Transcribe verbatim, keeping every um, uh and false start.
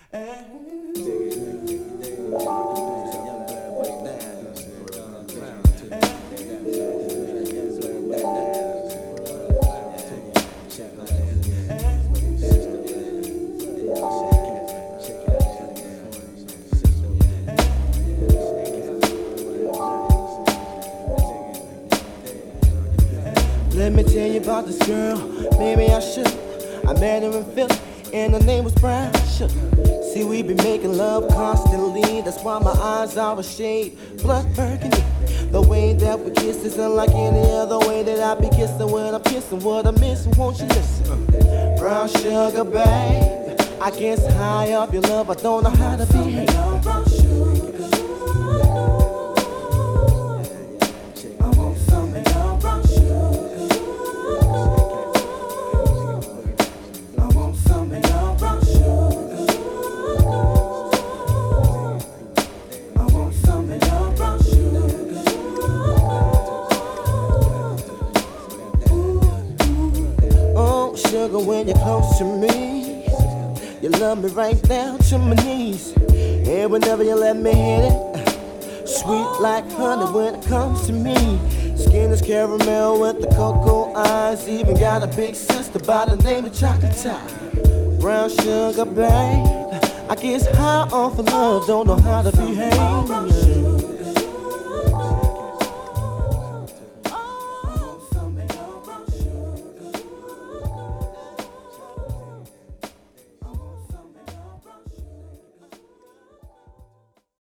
Let me tell you about this girl, maybe I should. I met her in Philly, and her name was Brown Sugar. See, we be making love constantly, that's why my eyes are a shade blood burgundy. The way that we kiss is unlike any other way that I be kissing when I'm kissing. What I'm missing, won't you listen? Brown sugar, babe, I guess high up your love, I don't know how to behave. Brown sugar. Sugar, when you're close to me, you love me right down to my knees. And whenever you let me hit it, sweet like honey when it comes to me. Skin is caramel with the cocoa eyes. Even got a big sister by the name of Chocolate. Brown sugar, babe, I guess high off of love, don't know how to behave.